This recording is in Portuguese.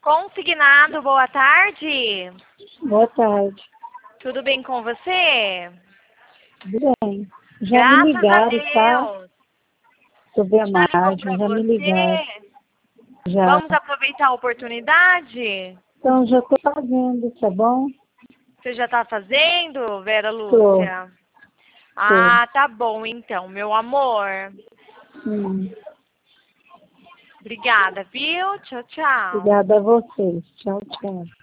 Consignado, boa tarde. Boa tarde. Tudo bem com você? Tudo bem. Já me ligaram, tá? Sobre a Já ligou margem, pra já me ligaram. você? Já. Vamos aproveitar a oportunidade? Então, já estou fazendo, tá bom? Você já está fazendo, Vera Tô. Lúcia? Ah, tá bom então, meu amor. Obrigada Obrigada, viu? Tchau, tchau. a vocês. Tchau, tchau.